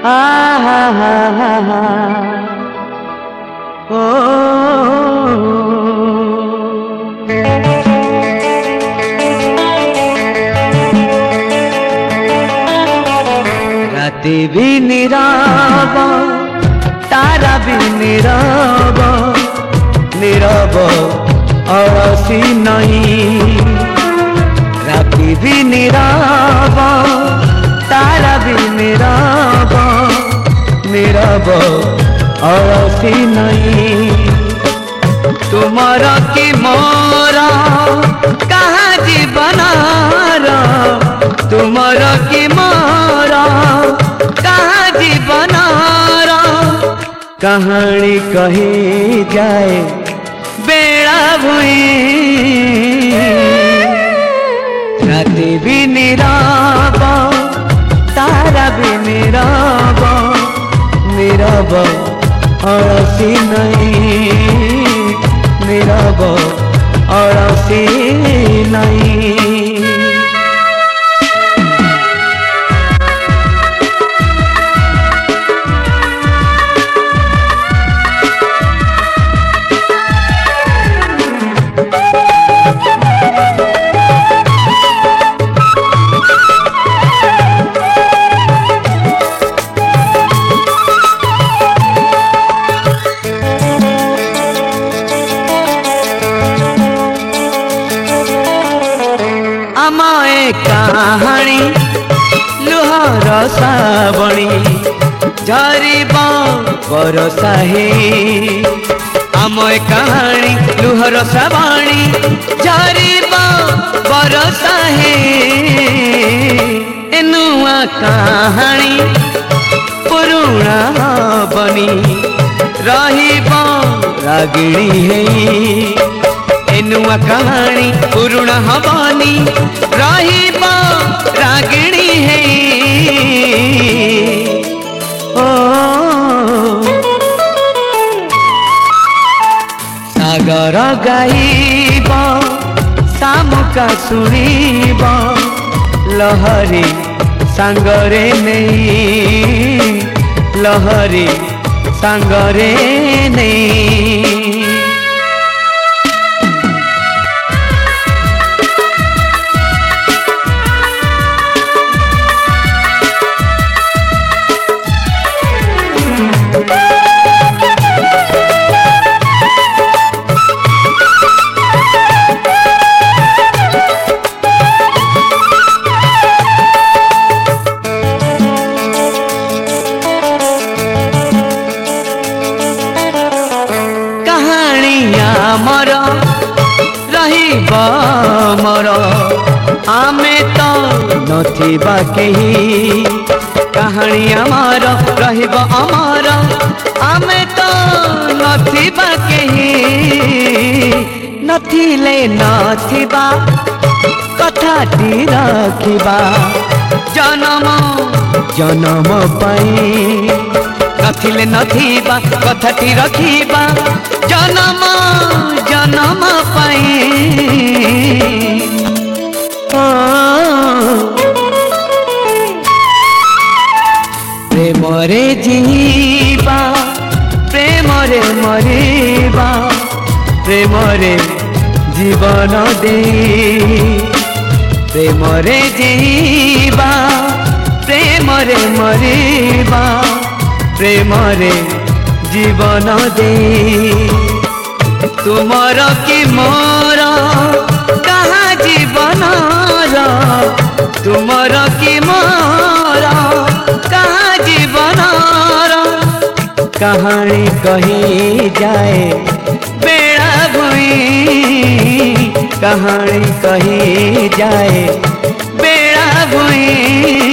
हा हा हा हा ओ राति भी नीरव तारा भी नीरव नीरव अलसी नहीं राति भी नीरव तारा भी नीरव नीरव अलसी नहीं तुमर कि मोर कहाँ जीवन तुमर कि मोर कहाँ जीवन कहानी कही जाए बेड़ा भुई राति भी नीरव तारा भी नीरव नीरव अलसी नहीं नीरव अलसी नहीं कहानी लुहर सावणी झरीब बरसा हे आम कहानी लुहर सावणी झरीब बरसा हे नुआ कहानी पुरुणा बनी रहिब रागिणी हे नुआ कहानी पुरुणा हबनी रहिब रागिणी है ओ सागर गाइब शामुका सुनिब लहरी सांगरे नहीं लहरी सांगरे नहीं मर रहिब मर आमे तो नथिबा केही कहानी आमर रहिब अमर आमे तो नथिबा केही नथिले नथिबा कथाटी रखिबा जन्म जन्म पाई नथिले नथिबा कथाटी रखिबा जन्म जन्म पाई प्रेम रे जीवा प्रेम रे मरिबा प्रेम रे जीवन दे प्रेम रे जीवा प्रेम रे मरिबा प्रेम रे जीवन दे तुमर कि मोर कहाँ जीवन तुमर कि मोर कहाँ जीवन कहानी कही जाए बेड़ा भुई कहानी कही जाए बेड़ा भुई